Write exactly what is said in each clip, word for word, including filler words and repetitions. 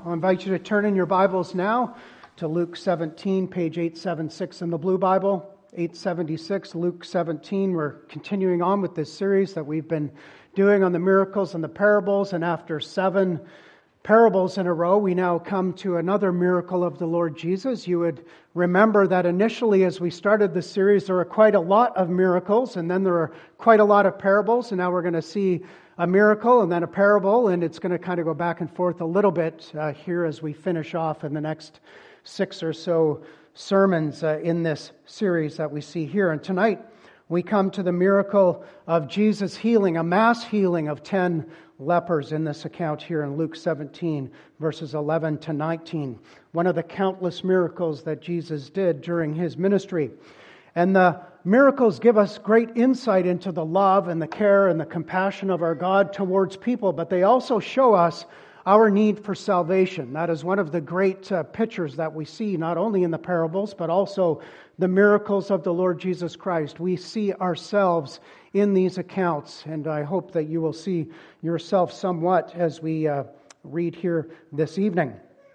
I'll invite you to turn in your Bibles now to Luke seventeen, page eight seventy-six in the Blue Bible. eight seventy-six, Luke seventeen. We're continuing on with this series that we've been doing on the miracles and the parables. And after seven parables in a row, we now come to another miracle of the Lord Jesus. You would remember that initially as we started this series, there were quite a lot of miracles, and then there were quite a lot of parables. And now we're going to see a miracle and then a parable, and it's going to kind of go back and forth a little bit uh, here as we finish off in the next six or so sermons uh, in this series that we see here. And tonight we come to the miracle of Jesus healing, a mass healing of ten lepers in this account here in Luke seventeen, verses eleven to nineteen. One of the countless miracles that Jesus did during His ministry. And the miracles give us great insight into the love and the care and the compassion of our God towards people, but they also show us our need for salvation. That is one of the great uh, pictures that we see, not only in the parables, but also the miracles of the Lord Jesus Christ. We see ourselves in these accounts, and I hope that you will see yourself somewhat as we uh, read here this evening.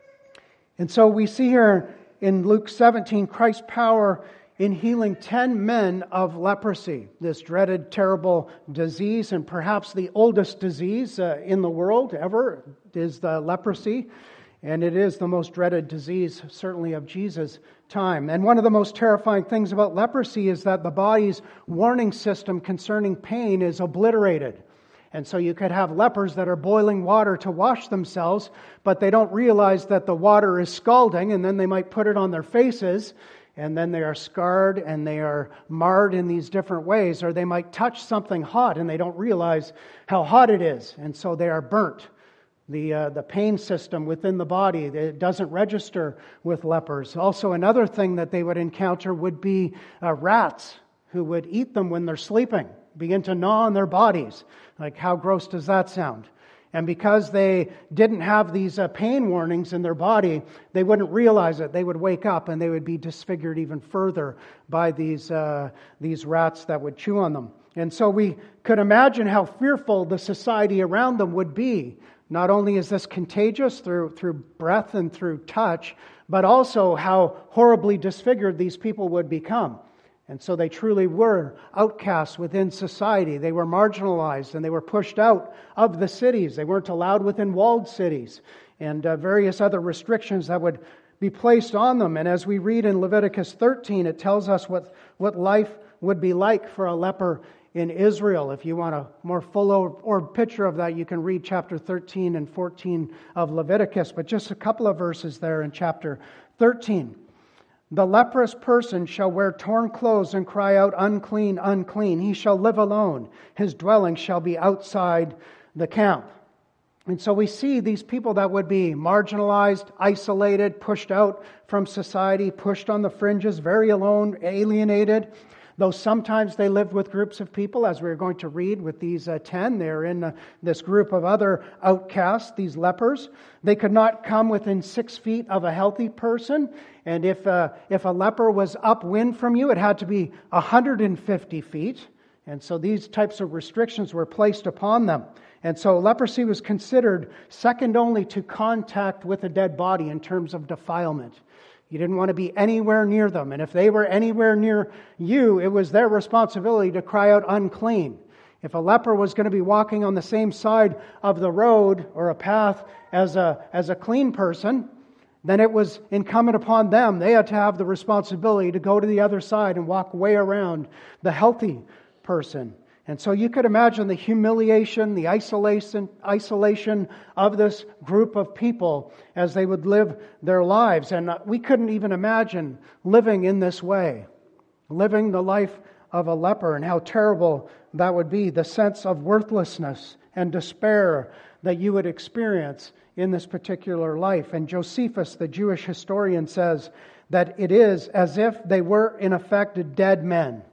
And so we see here in Luke seventeen, Christ's power in healing ten men of leprosy, this dreaded, terrible disease, and perhaps the oldest disease uh, in the world ever is the leprosy. And it is the most dreaded disease, certainly of Jesus' time. And one of the most terrifying things about leprosy is that the body's warning system concerning pain is obliterated. And so you could have lepers that are boiling water to wash themselves, but they don't realize that the water is scalding, and then they might put it on their faces, and then they are scarred and they are marred in these different ways. Or they might touch something hot and they don't realize how hot it is, and so they are burnt. The uh, the pain system within the body, it doesn't register with lepers. Also, another thing that they would encounter would be uh, rats who would eat them when they're sleeping, begin to gnaw on their bodies. Like, how gross does that sound? And because they didn't have these uh, pain warnings in their body, they wouldn't realize it. They would wake up and they would be disfigured even further by these uh, these rats that would chew on them. And so we could imagine how fearful the society around them would be. Not only is this contagious through through breath and through touch, but also how horribly disfigured these people would become. And so they truly were outcasts within society. They were marginalized and they were pushed out of the cities. They weren't allowed within walled cities, and uh, various other restrictions that would be placed on them. And as we read in Leviticus thirteen, it tells us what, what life would be like for a leper in Israel. If you want a more full or picture of that, you can read chapter thirteen and fourteen of Leviticus. But just a couple of verses there in chapter thirteen. The leprous person shall wear torn clothes and cry out, unclean, unclean. He shall live alone. His dwelling shall be outside the camp. And so we see these people that would be marginalized, isolated, pushed out from society, pushed on the fringes, very alone, alienated. Though sometimes they lived with groups of people, as we're going to read with these uh, ten. They're in uh, this group of other outcasts, these lepers. They could not come within six feet of a healthy person. And if, uh, if a leper was upwind from you, it had to be one hundred fifty feet. And so these types of restrictions were placed upon them. And so leprosy was considered second only to contact with a dead body in terms of defilement. You didn't want to be anywhere near them. And if they were anywhere near you, it was their responsibility to cry out unclean. If a leper was going to be walking on the same side of the road or a path as a, as a clean person, then it was incumbent upon them. They had to have the responsibility to go to the other side and walk way around the healthy person. And so you could imagine the humiliation, the isolation, isolation of this group of people as they would live their lives. And we couldn't even imagine living in this way, living the life of a leper, and how terrible that would be, the sense of worthlessness and despair that you would experience in this particular life. And Josephus, the Jewish historian, says that it is as if they were in effect dead men.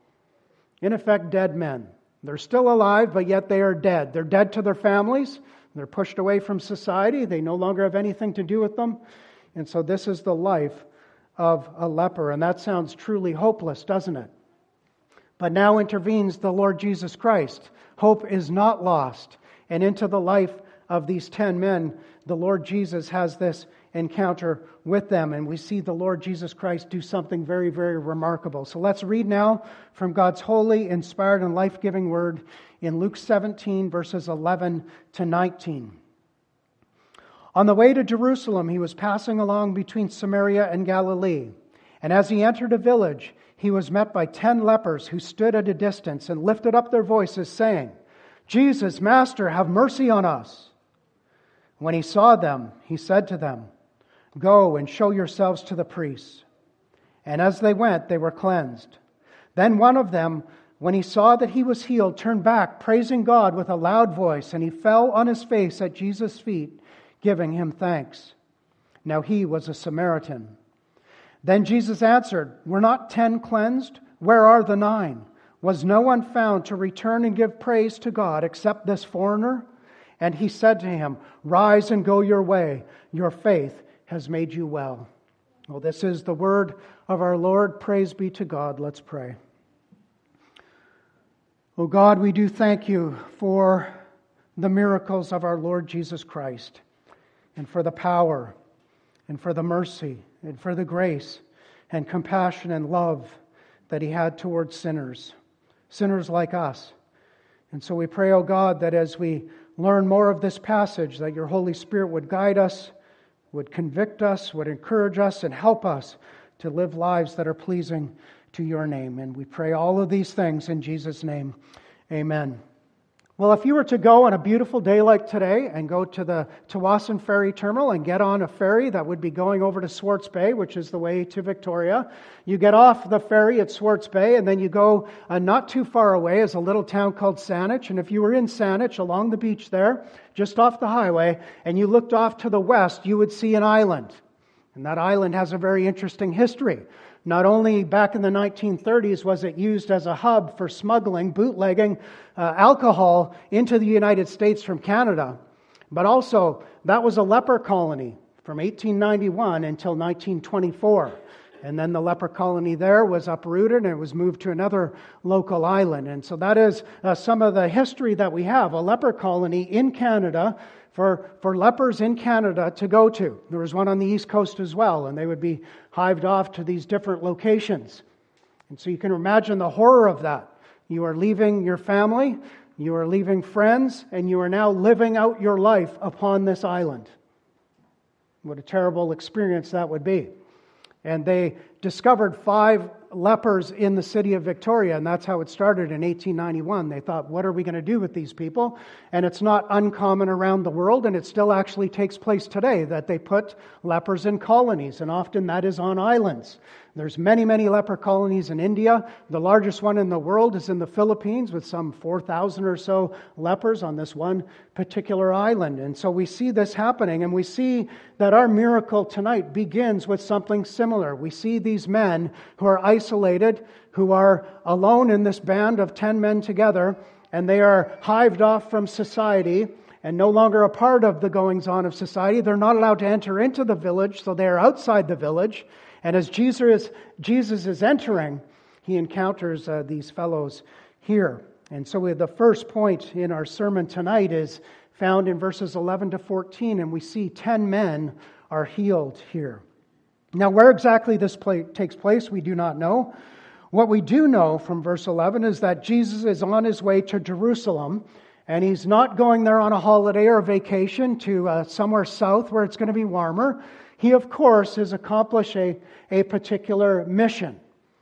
In effect, dead men. They're still alive, but yet they are dead. They're dead to their families. They're pushed away from society. They no longer have anything to do with them. And so this is the life of a leper. And that sounds truly hopeless, doesn't it? But now intervenes the Lord Jesus Christ. Hope is not lost. And into the life of these ten men, the Lord Jesus has this encounter with them, and we see the Lord Jesus Christ do something very, very remarkable. So let's read now from God's holy, inspired, and life-giving word in Luke seventeen, verses eleven to nineteen. On the way to Jerusalem, he was passing along between Samaria and Galilee. And as he entered a village, he was met by ten lepers who stood at a distance and lifted up their voices, saying, "Jesus, Master, have mercy on us." When he saw them, he said to them, "Go and show yourselves to the priests." And as they went, they were cleansed. Then one of them, when he saw that he was healed, turned back, praising God with a loud voice, and he fell on his face at Jesus' feet, giving him thanks. Now he was a Samaritan. Then Jesus answered, "Were not ten cleansed? Where are the nine? Was no one found to return and give praise to God except this foreigner?" And he said to him, "Rise and go your way. Your faith has made you well." Well, this is the word of our Lord. Praise be to God. Let's pray. Oh God, we do thank you for the miracles of our Lord Jesus Christ, and for the power, and for the mercy, and for the grace, and compassion, and love that He had towards sinners, sinners like us. And so we pray, oh God, that as we learn more of this passage, that your Holy Spirit would guide us, would convict us, would encourage us, and help us to live lives that are pleasing to your name. And we pray all of these things in Jesus' name. Amen. Well, if you were to go on a beautiful day like today and go to the Tawasin Ferry Terminal and get on a ferry that would be going over to Swartz Bay, which is the way to Victoria, you get off the ferry at Swartz Bay and then you go uh, not too far away is a little town called Saanich. And if you were in Saanich along the beach there, just off the highway, and you looked off to the west, you would see an island. And that island has a very interesting history. Not only back in the nineteen thirties was it used as a hub for smuggling, bootlegging uh, alcohol into the United States from Canada, but also that was a leper colony from eighteen ninety-one until nineteen twenty-four. And then the leper colony there was uprooted and it was moved to another local island. And so that is uh, some of the history that we have, a leper colony in Canada for, for lepers in Canada to go to. There was one on the East Coast as well, and they would be hived off to these different locations. And so you can imagine the horror of that. You are leaving your family, you are leaving friends, and you are now living out your life upon this island. What a terrible experience that would be. And they discovered five lepers in the city of Victoria, and that's how it started in eighteen ninety-one. They thought, what are we going to do with these people? And it's not uncommon around the world, and it still actually takes place today, that they put lepers in colonies, and often that is on islands. There's many, many leper colonies in India. The largest one in the world is in the Philippines, with some four thousand or so lepers on this one particular island. And so we see this happening, and we see that our miracle tonight begins with something similar. We see these men who are isolated, who are alone in this band of ten men together, and they are hived off from society and no longer a part of the goings-on of society. They're not allowed to enter into the village, so they are outside the village. And as Jesus is, Jesus is entering, he encounters uh, these fellows here. And so we have the first point in our sermon tonight is found in verses eleven to fourteen, and we see ten men are healed here. Now, where exactly this play, takes place, we do not know. What we do know from verse eleven is that Jesus is on his way to Jerusalem, and he's not going there on a holiday or a vacation to uh, somewhere south where it's going to be warmer. He, of course, has accomplished a, a particular mission.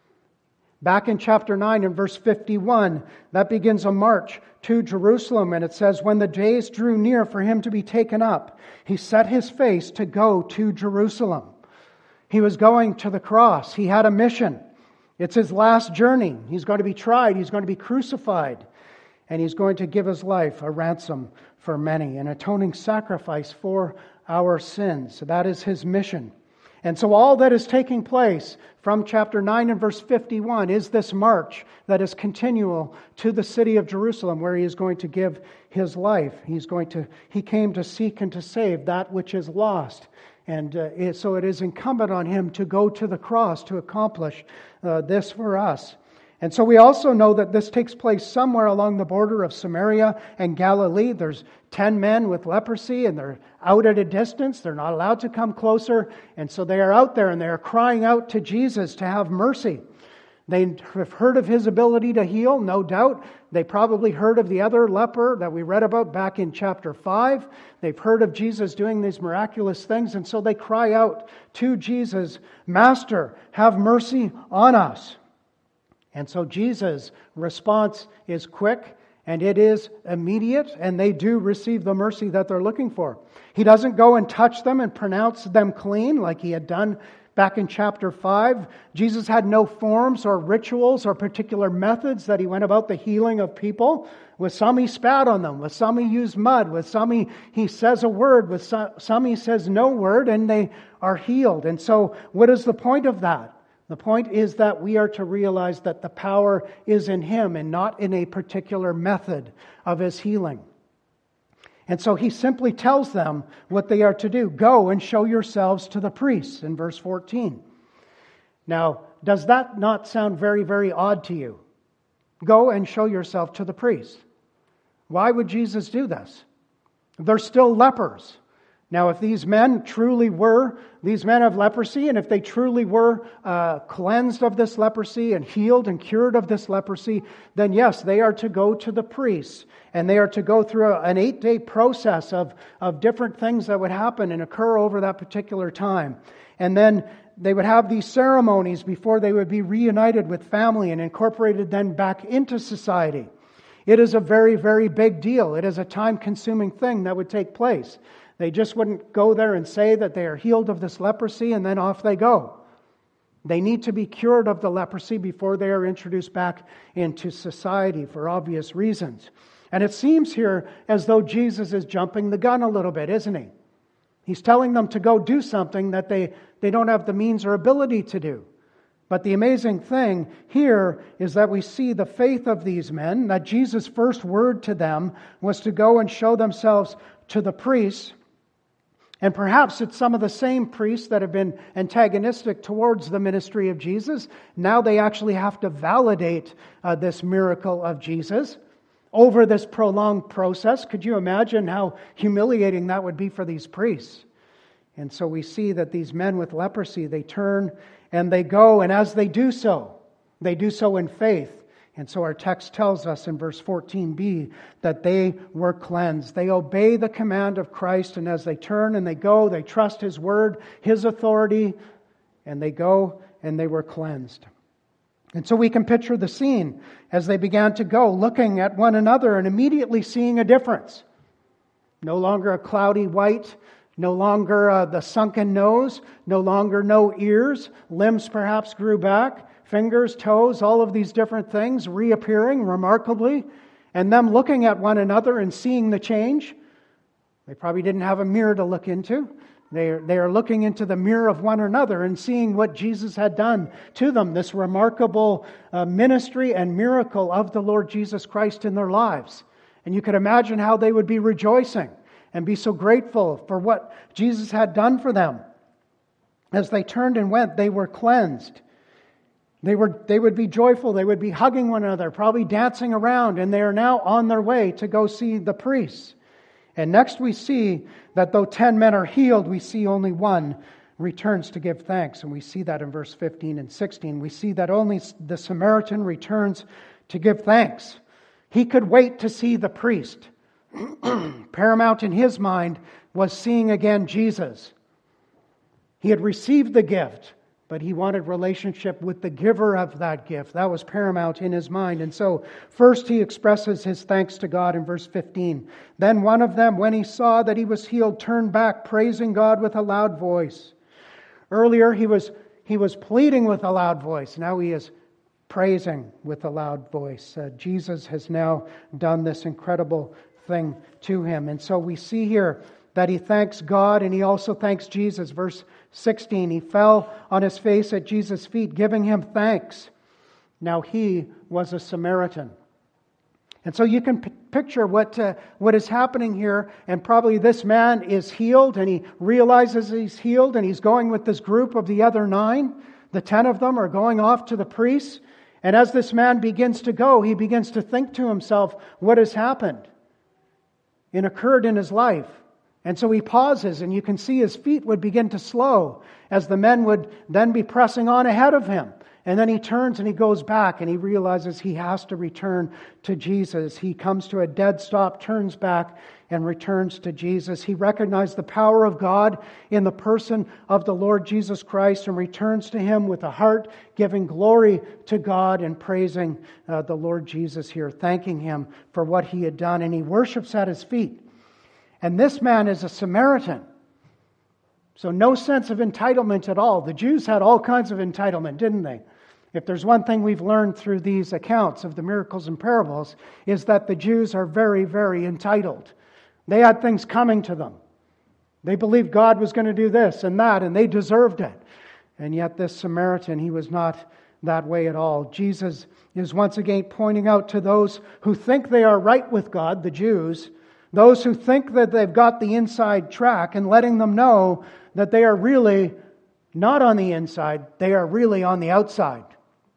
Back in chapter nine and verse fifty-one, that begins a march to Jerusalem, and it says, when the days drew near for him to be taken up, he set his face to go to Jerusalem. He was going to the cross. He had a mission. It's his last journey. He's going to be tried. He's going to be crucified. And he's going to give his life a ransom for many, an atoning sacrifice for our sins. So that is his mission. And so all that is taking place from chapter nine and verse fifty-one is this march that is continual to the city of Jerusalem, where he is going to give his life. He's going to, he came to seek and to save that which is lost. And uh, it, so it is incumbent on him to go to the cross to accomplish uh, this for us. And so we also know that this takes place somewhere along the border of Samaria and Galilee. There's ten men with leprosy, and they're out at a distance. They're not allowed to come closer. And so they are out there, and they are crying out to Jesus to have mercy. They have heard of His ability to heal, no doubt. They probably heard of the other leper that we read about back in chapter five. They've heard of Jesus doing these miraculous things, and so they cry out to Jesus, "Master, have mercy on us." And so Jesus' response is quick, and it is immediate, and they do receive the mercy that they're looking for. He doesn't go and touch them and pronounce them clean like He had done back in chapter five. Jesus had no forms or rituals or particular methods that He went about the healing of people. With some He spat on them, with some He used mud, with some He, he says a word, with some, some He says no word, and they are healed. And so what is the point of that? The point is that we are to realize that the power is in Him and not in a particular method of His healing. And so He simply tells them what they are to do. Go and show yourselves to the priests in verse fourteen. Now, does that not sound very, very odd to you? Go and show yourself to the priests. Why would Jesus do this? They're still lepers. Now, if these men truly were, these men of leprosy, and if they truly were uh, cleansed of this leprosy and healed and cured of this leprosy, then yes, they are to go to the priests. And they are to go through a, an eight-day process of, of different things that would happen and occur over that particular time. And then they would have these ceremonies before they would be reunited with family and incorporated then back into society. It is a very, very big deal. It is a time-consuming thing that would take place. They just wouldn't go there and say that they are healed of this leprosy and then off they go. They need to be cured of the leprosy before they are introduced back into society for obvious reasons. And it seems here as though Jesus is jumping the gun a little bit, isn't He? He's telling them to go do something that they, they don't have the means or ability to do. But the amazing thing here is that we see the faith of these men, that Jesus' first word to them was to go and show themselves to the priests. And perhaps it's some of the same priests that have been antagonistic towards the ministry of Jesus. Now they actually have to validate uh, this miracle of Jesus over this prolonged process. Could you imagine how humiliating that would be for these priests? And so we see that these men with leprosy, they turn and they go, and as they do so, they do so in faith. And so our text tells us in verse fourteen b that they were cleansed. They obey the command of Christ, and as they turn and they go, they trust His word, His authority, and they go and they were cleansed. And so we can picture the scene as they began to go, looking at one another and immediately seeing a difference. No longer a cloudy white, no longer uh, the sunken nose, no longer no ears, limbs perhaps grew back, fingers, toes, all of these different things reappearing remarkably, and them looking at one another and seeing the change. They probably didn't have a mirror to look into. They are, they are looking into the mirror of one another and seeing what Jesus had done to them, this remarkable uh, ministry and miracle of the Lord Jesus Christ in their lives. And you could imagine how they would be rejoicing and be so grateful for what Jesus had done for them. As they turned and went, they were cleansed. They were, they would be joyful. They would be hugging one another, probably dancing around, and they are now on their way to go see the priests. And next we see that though ten men are healed, we see only one returns to give thanks. And we see that in verse fifteen and sixteen. We see that only the Samaritan returns to give thanks. He could wait to see the priest. Paramount in his mind was seeing again Jesus. He had received the gift, but he wanted relationship with the giver of that gift. That was paramount in his mind. And so first he expresses his thanks to God in verse fifteen. Then one of them, when he saw that he was healed, turned back, praising God with a loud voice. Earlier he was, he was pleading with a loud voice. Now he is praising with a loud voice. Uh, Jesus has now done this incredible thing to him. And so we see here that he thanks God and he also thanks Jesus. Verse sixteen, he fell on his face at Jesus' feet, giving him thanks. Now he was a Samaritan. And so you can p- picture what uh, what is happening here. And probably this man is healed and he realizes he's healed and he's going with this group of the other nine. The ten of them are going off to the priests. And as this man begins to go, he begins to think to himself what has happened and occurred in his life. And so he pauses, and you can see his feet would begin to slow as the men would then be pressing on ahead of him. And then he turns and he goes back, and he realizes he has to return to Jesus. He comes to a dead stop, turns back, and returns to Jesus. He recognized the power of God in the person of the Lord Jesus Christ and returns to Him with a heart giving glory to God and praising uh, the Lord Jesus here, thanking Him for what He had done. And he worships at His feet. And this man is a Samaritan. So no sense of entitlement at all. The Jews had all kinds of entitlement, didn't they? If there's one thing we've learned through these accounts of the miracles and parables, is that the Jews are very, very entitled. They had things coming to them. They believed God was going to do this and that, and they deserved it. And yet this Samaritan, he was not that way at all. Jesus is once again pointing out to those who think they are right with God, the Jews, those who think that they've got the inside track, and letting them know that they are really not on the inside, they are really on the outside.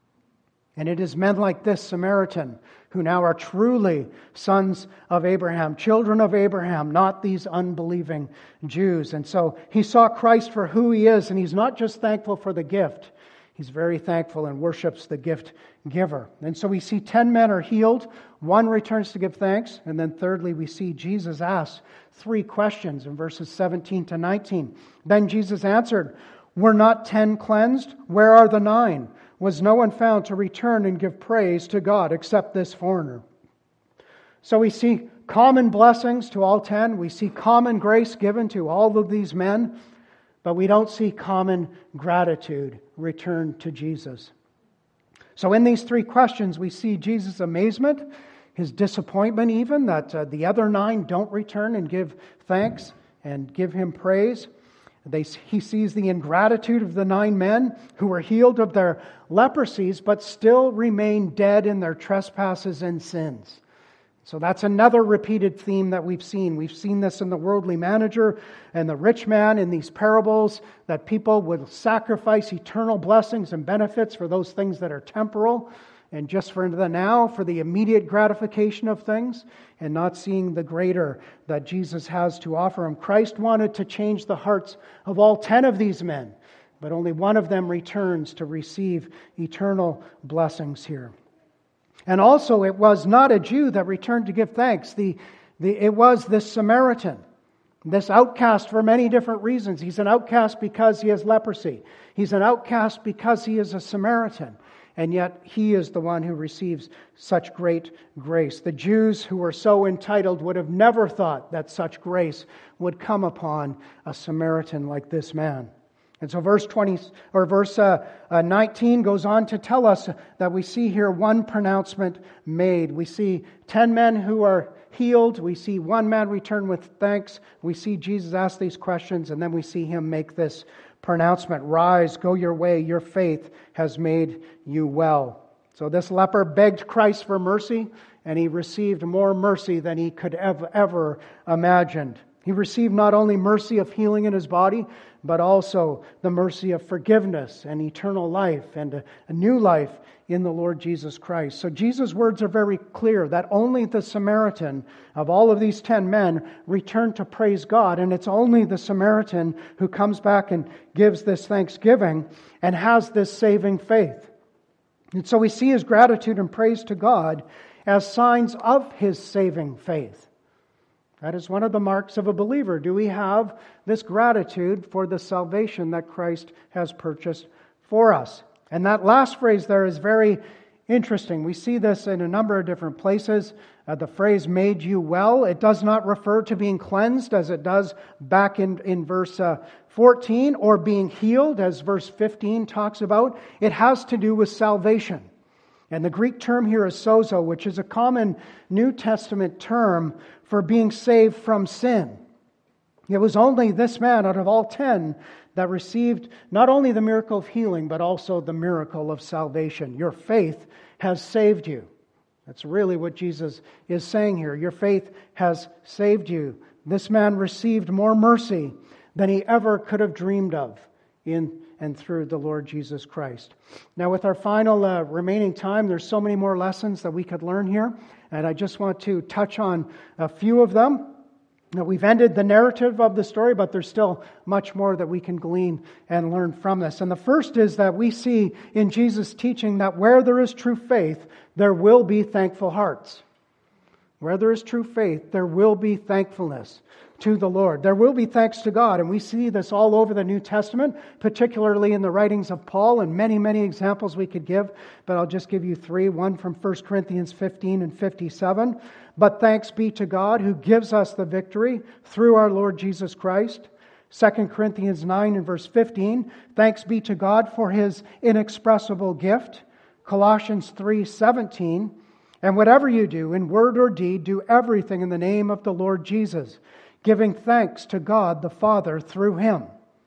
And it is men like this Samaritan who now are truly sons of Abraham, children of Abraham, not these unbelieving Jews. And so he saw Christ for who He is, and he's not just thankful for the gift. He's very thankful and worships the gift giver. And so we see ten men are healed, one returns to give thanks, and then thirdly we see Jesus ask three questions in verses seventeen to nineteen. Then Jesus answered, "Were not ten cleansed? Where are the nine? Was no one found to return and give praise to God except this foreigner?" So we see common blessings to all ten. We see common grace given to all of these men. But we don't see common gratitude returned to Jesus. So in these three questions, we see Jesus' amazement, His disappointment even, that uh, the other nine don't return and give thanks and give Him praise. They, he sees the ingratitude of the nine men who were healed of their leprosies, but still remain dead in their trespasses and sins. So that's another repeated theme that we've seen. We've seen this in the worldly manager and the rich man in these parables, that people would sacrifice eternal blessings and benefits for those things that are temporal, and just for the now, for the immediate gratification of things, and not seeing the greater that Jesus has to offer him. Christ wanted to change the hearts of all ten of these men, but only one of them returns to receive eternal blessings here. And also, it was not a Jew that returned to give thanks. The, the, it was this Samaritan, this outcast for many different reasons. He's an outcast because he has leprosy. He's an outcast because he is a Samaritan. And yet, he is the one who receives such great grace. The Jews who were so entitled would have never thought that such grace would come upon a Samaritan like this man. And so verse twenty or verse uh, uh, nineteen goes on to tell us that we see here one pronouncement made. We see ten men who are healed. We see one man return with thanks. We see Jesus ask these questions, and then we see Him make this pronouncement: "Rise, go your way. Your faith has made you well." So this leper begged Christ for mercy, and he received more mercy than he could have ever imagined. He received not only mercy of healing in his body, but also the mercy of forgiveness and eternal life and a, a new life in the Lord Jesus Christ. So Jesus' words are very clear that only the Samaritan of all of these ten men returned to praise God, and it's only the Samaritan who comes back and gives this thanksgiving and has this saving faith. And so we see his gratitude and praise to God as signs of his saving faith. That is one of the marks of a believer. Do we have this gratitude for the salvation that Christ has purchased for us? And that last phrase there is very interesting. We see this in a number of different places. Uh, the phrase "made you well," it does not refer to being cleansed as it does back in, in verse uh, fourteen, or being healed as verse fifteen talks about. It has to do with salvation. And the Greek term here is sozo, which is a common New Testament term for being saved from sin. It was only this man out of all ten that received not only the miracle of healing, but also the miracle of salvation. Your faith has saved you. That's really what Jesus is saying here. Your faith has saved you. This man received more mercy than he ever could have dreamed of in and through the Lord Jesus Christ. Now, with our final uh, remaining time, there's so many more lessons that we could learn here, and I just want to touch on a few of them. Now, we've ended the narrative of the story, but there's still much more that we can glean and learn from this. And the first is that we see in Jesus' teaching that where there is true faith, there will be thankful hearts. Where there is true faith, there will be thankfulness to the Lord. There will be thanks to God, and we see this all over the New Testament, particularly in the writings of Paul, and many, many examples we could give, but I'll just give you three. One from First Corinthians fifteen and fifty-seven. But thanks be to God who gives us the victory through our Lord Jesus Christ. Second Corinthians nine and verse fifteen. Thanks be to God for His inexpressible gift. Colossians three seventeen. And whatever you do, in word or deed, do everything in the name of the Lord Jesus, giving thanks to God the Father through Him.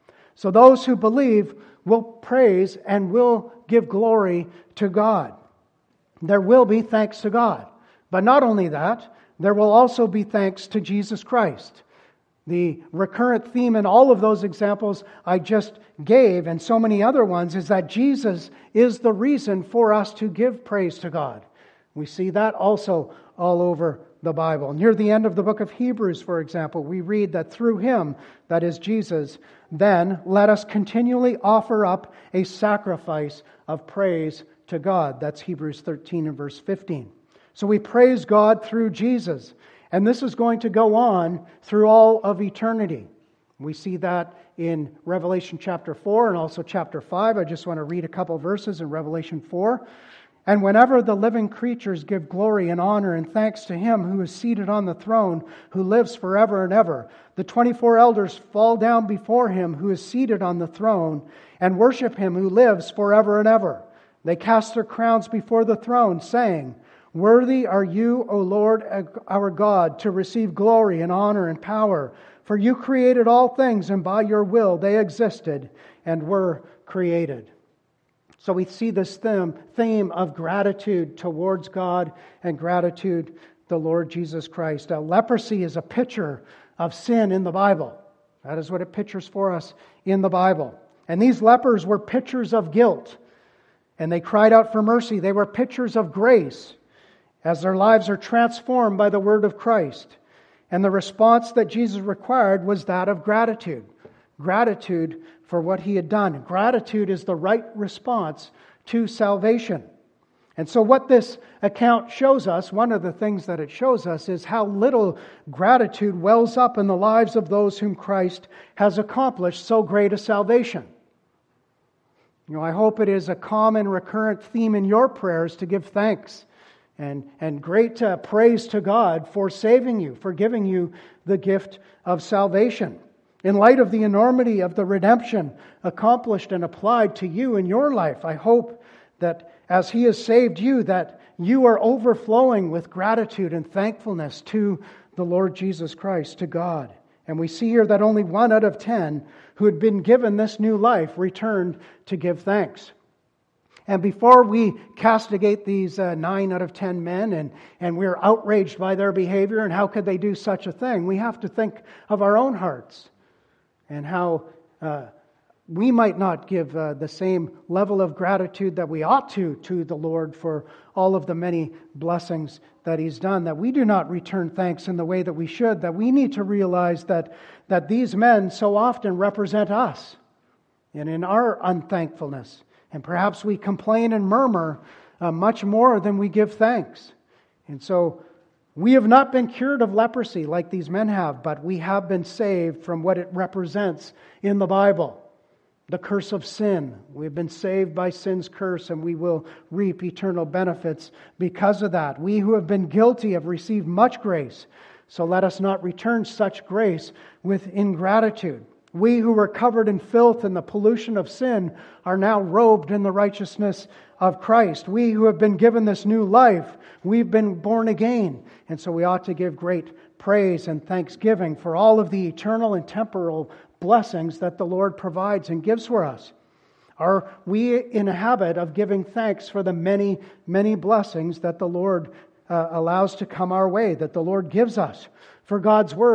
So those who believe will praise and will give glory to God. There will be thanks to God. But not only that, there will also be thanks to Jesus Christ. The recurrent theme in all of those examples I just gave, and so many other ones, is that Jesus is the reason for us to give praise to God. We see that also all over the Bible. Near the end of the book of Hebrews, for example, we read that through Him, that is Jesus, then let us continually offer up a sacrifice of praise to God. That's Hebrews thirteen and verse fifteen. So we praise God through Jesus. And this is going to go on through all of eternity. We see that in Revelation chapter four and also chapter five. I just want to read a couple verses in Revelation four. And whenever the living creatures give glory and honor and thanks to Him who is seated on the throne, who lives forever and ever, the twenty-four elders fall down before Him who is seated on the throne and worship Him who lives forever and ever. They cast their crowns before the throne, saying, Worthy are you, O Lord our God, to receive glory and honor and power. For you created all things, and by your will they existed and were created. So we see this theme, theme of gratitude towards God and gratitude to the Lord Jesus Christ. Now, leprosy is a picture of sin in the Bible. That is what it pictures for us in the Bible. And these lepers were pictures of guilt. And they cried out for mercy. They were pictures of grace as their lives are transformed by the word of Christ. And the response that Jesus required was that of gratitude. Gratitude for what He had done. Gratitude is the right response to salvation. And so what this account shows us, one of the things that it shows us, is how little gratitude wells up in the lives of those whom Christ has accomplished so great a salvation. You know, I hope it is a common recurrent theme in your prayers to give thanks and, and great uh, praise to God for saving you, for giving you the gift of salvation. In light of the enormity of the redemption accomplished and applied to you in your life, I hope that as He has saved you, that you are overflowing with gratitude and thankfulness to the Lord Jesus Christ, to God. And we see here that only one out of ten who had been given this new life returned to give thanks. And before we castigate these uh, nine out of ten men and, and we're outraged by their behavior and how could they do such a thing, we have to think of our own hearts. And how uh, we might not give uh, the same level of gratitude that we ought to to the Lord for all of the many blessings that He's done. That we do not return thanks in the way that we should. That we need to realize that, that these men so often represent us. And in our unthankfulness. And perhaps we complain and murmur uh, much more than we give thanks. And so we have not been cured of leprosy like these men have, but we have been saved from what it represents in the Bible. The curse of sin. We've been saved by sin's curse, and we will reap eternal benefits because of that. We who have been guilty have received much grace, so let us not return such grace with ingratitude. We who were covered in filth and the pollution of sin are now robed in the righteousness of Christ. We who have been given this new life, we've been born again. And so we ought to give great praise and thanksgiving for all of the eternal and temporal blessings that the Lord provides and gives for us. Are we in a habit of giving thanks for the many, many blessings that the Lord uh, allows to come our way, that the Lord gives us, for God's Word,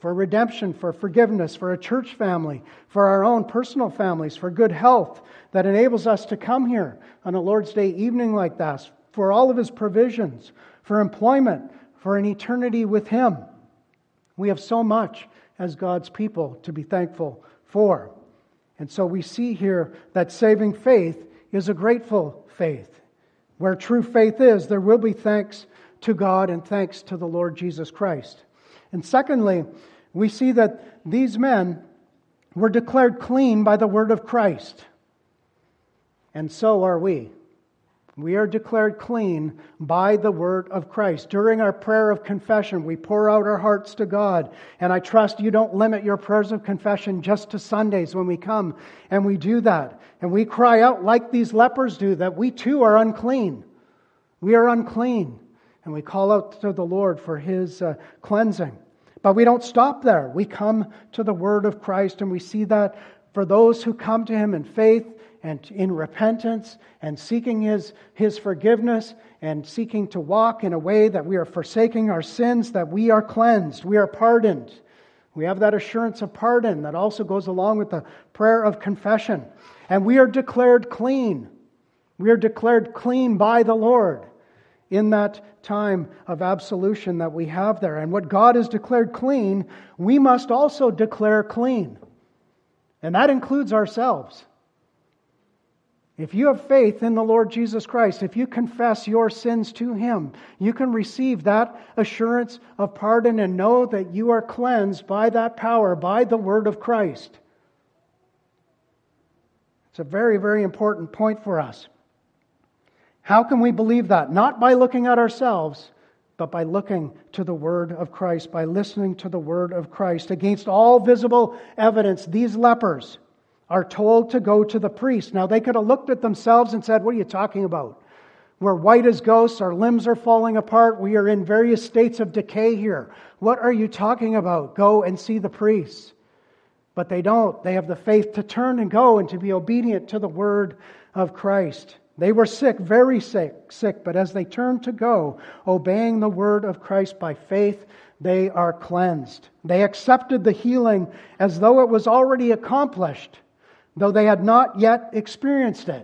for redemption, for forgiveness, for a church family, for our own personal families, for good health that enables us to come here on a Lord's Day evening like that, for all of His provisions, for employment, for an eternity with Him. We have so much as God's people to be thankful for. And so we see here that saving faith is a grateful faith. Where true faith is, there will be thanks to God and thanks to the Lord Jesus Christ. And secondly, we see that these men were declared clean by the word of Christ. And so are we. We are declared clean by the word of Christ. During our prayer of confession, we pour out our hearts to God. And I trust you don't limit your prayers of confession just to Sundays when we come and we do that. And we cry out like these lepers do, that we too are unclean. We are unclean. And we call out to the Lord for His uh, cleansing. But we don't stop there. We come to the word of Christ, and we see that for those who come to Him in faith and in repentance and seeking His, His forgiveness and seeking to walk in a way that we are forsaking our sins, that we are cleansed, we are pardoned. We have that assurance of pardon that also goes along with the prayer of confession. And we are declared clean. We are declared clean by the Lord in that time of absolution that we have there. And what God has declared clean, we must also declare clean. And that includes ourselves. If you have faith in the Lord Jesus Christ, if you confess your sins to Him, you can receive that assurance of pardon and know that you are cleansed by that power, by the word of Christ. It's a very, very important point for us. How can we believe that? Not by looking at ourselves, but by looking to the word of Christ, by listening to the word of Christ. Against all visible evidence, these lepers are told to go to the priest. Now, they could have looked at themselves and said, what are you talking about? We're white as ghosts, our limbs are falling apart, we are in various states of decay here. What are you talking about? Go and see the priests. But they don't. They have the faith to turn and go and to be obedient to the word of Christ. They were sick, very sick, sick, but as they turned to go, obeying the word of Christ by faith, they are cleansed. They accepted the healing as though it was already accomplished, though they had not yet experienced it.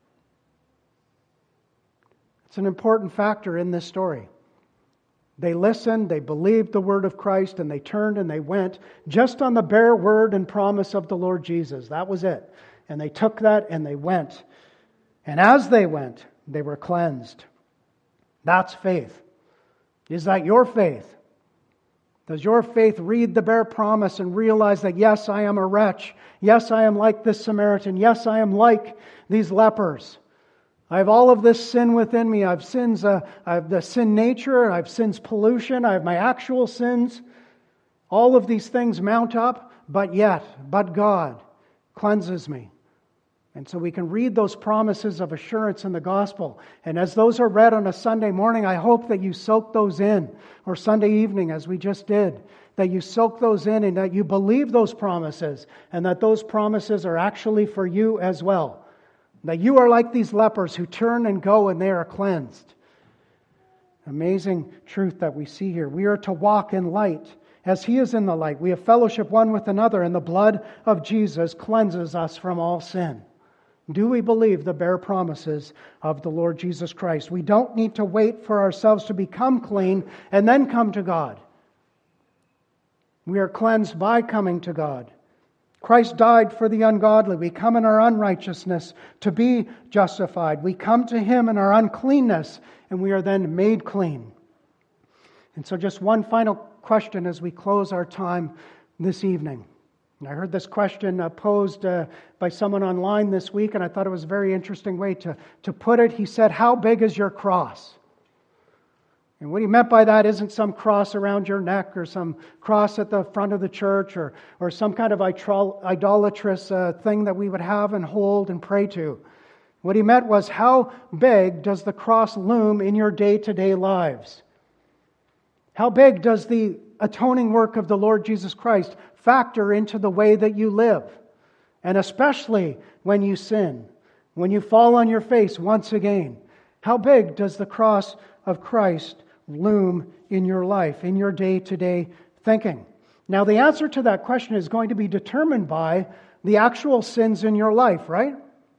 It's an important factor in this story. They listened, they believed the word of Christ, and they turned and they went just on the bare word and promise of the Lord Jesus. That was it. And they took that and they went. And as they went, they were cleansed. That's faith. Is that your faith? Does your faith read the bare promise and realize that, yes, I am a wretch. Yes, I am like this Samaritan. Yes, I am like these lepers. I have all of this sin within me. I have sins, uh, I have the sin nature. I have sins pollution. I have my actual sins. All of these things mount up, but yet, but God cleanses me. And so we can read those promises of assurance in the gospel. And as those are read on a Sunday morning, I hope that you soak those in. Or Sunday evening, as we just did. That you soak those in and that you believe those promises. And that those promises are actually for you as well. That you are like these lepers who turn and go and they are cleansed. Amazing truth that we see here. We are to walk in light as He is in the light. We have fellowship one with another, and the blood of Jesus cleanses us from all sin. Do we believe the bare promises of the Lord Jesus Christ? We don't need to wait for ourselves to become clean and then come to God. We are cleansed by coming to God. Christ died for the ungodly. We come in our unrighteousness to be justified. We come to Him in our uncleanness, and we are then made clean. And so just one final question as we close our time this evening. And I heard this question uh, posed uh, by someone online this week, and I thought it was a very interesting way to, to put it. He said, how big is your cross? And what he meant by that isn't some cross around your neck or some cross at the front of the church or, or some kind of idolatrous uh, thing that we would have and hold and pray to. What he meant was, how big does the cross loom in your day-to-day lives? How big does the atoning work of the Lord Jesus Christ factor into the way that you live? And especially when you sin, when you fall on your face once again. How big does the cross of Christ loom in your life, in your day-to-day thinking? Now, the answer to that question is going to be determined by the actual sins in your life, right?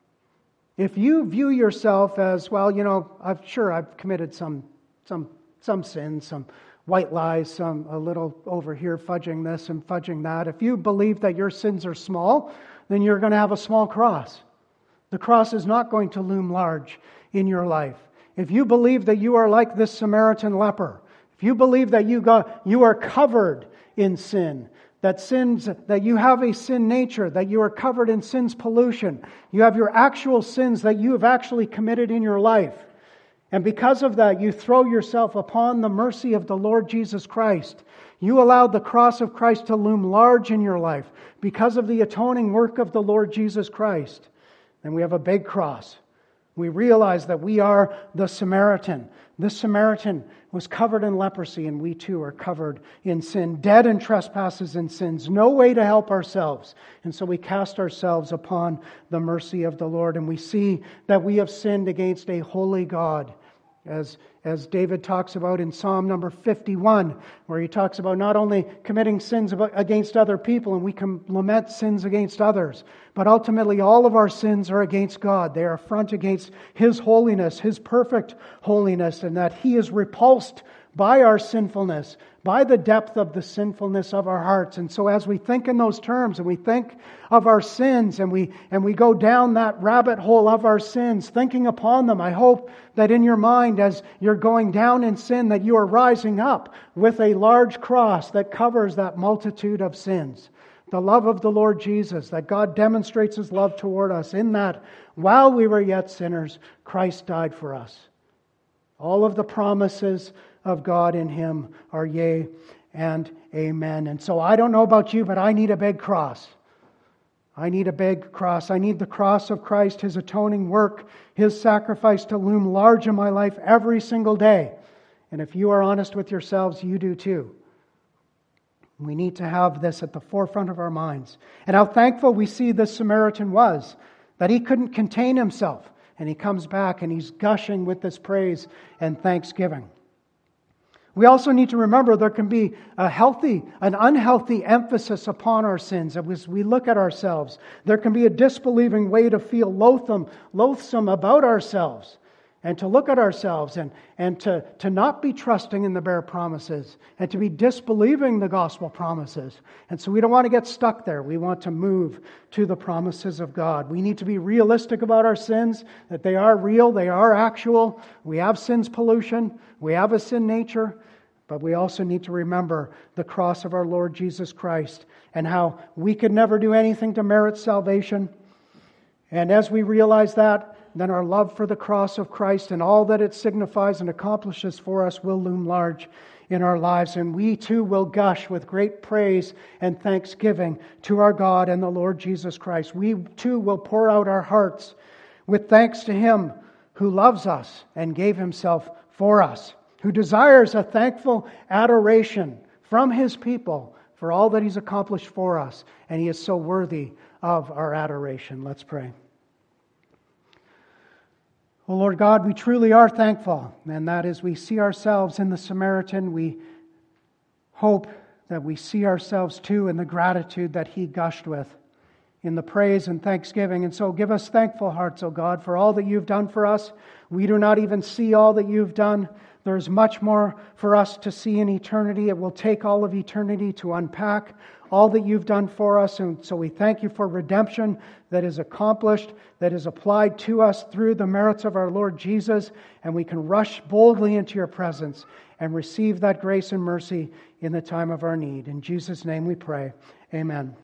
If you view yourself as, well, you know, I've sure I've committed some some some sins, some white lies, some a little over here fudging this and fudging that. If you believe that your sins are small, then you're going to have a small cross. The cross is not going to loom large in your life. If you believe that you are like this Samaritan leper, if you believe that you got you are covered in sin, that sins, that you have a sin nature, that you are covered in sin's pollution, you have your actual sins that you have actually committed in your life. And because of that, you throw yourself upon the mercy of the Lord Jesus Christ. You allowed the cross of Christ to loom large in your life because of the atoning work of the Lord Jesus Christ. Then we have a big cross. We realize that we are the Samaritan. This Samaritan was covered in leprosy, and we too are covered in sin, dead in trespasses and sins, no way to help ourselves. And so we cast ourselves upon the mercy of the Lord, and we see that we have sinned against a holy God. As, as David talks about in Psalm number fifty-one, where he talks about not only committing sins against other people, and we can lament sins against others, but ultimately all of our sins are against God. They are an affront against His holiness, His perfect holiness, and that He is repulsed by our sinfulness, by the depth of the sinfulness of our hearts. And so as we think in those terms, and we think of our sins, and we and we go down that rabbit hole of our sins, thinking upon them, I hope that in your mind, as you're going down in sin, that you are rising up with a large cross that covers that multitude of sins. The love of the Lord Jesus, that God demonstrates His love toward us in that while we were yet sinners, Christ died for us. All of the promises of God in Him are yea and amen. And so I don't know about you, but I need a big cross. I need a big cross. I need the cross of Christ, His atoning work, His sacrifice to loom large in my life every single day. And if you are honest with yourselves, you do too. We need to have this at the forefront of our minds. And how thankful we see this Samaritan was, that he couldn't contain himself. And he comes back and he's gushing with this praise and thanksgiving. We also need to remember there can be a healthy, an unhealthy emphasis upon our sins. As we look at ourselves, there can be a disbelieving way to feel loathsome, loathsome about ourselves, and to look at ourselves and, and to, to not be trusting in the bare promises, and to be disbelieving the gospel promises. And so we don't want to get stuck there. We want to move to the promises of God. We need to be realistic about our sins, that they are real, they are actual. We have sin's pollution, we have a sin nature, but we also need to remember the cross of our Lord Jesus Christ and how we could never do anything to merit salvation. And as we realize that, then our love for the cross of Christ and all that it signifies and accomplishes for us will loom large in our lives. And we too will gush with great praise and thanksgiving to our God and the Lord Jesus Christ. We too will pour out our hearts with thanks to Him who loves us and gave Himself for us, who desires a thankful adoration from His people for all that He's accomplished for us. And He is so worthy of our adoration. Let's pray. Oh Lord God, we truly are thankful, and that as we see ourselves in the Samaritan, we hope that we see ourselves too in the gratitude that he gushed with, in the praise and thanksgiving. And so give us thankful hearts, O God, for all that you've done for us. We do not even see all that you've done. There's much more for us to see in eternity. It will take all of eternity to unpack all that you've done for us. And so we thank you for redemption that is accomplished, that is applied to us through the merits of our Lord Jesus. And we can rush boldly into your presence and receive that grace and mercy in the time of our need. In Jesus' name we pray. Amen.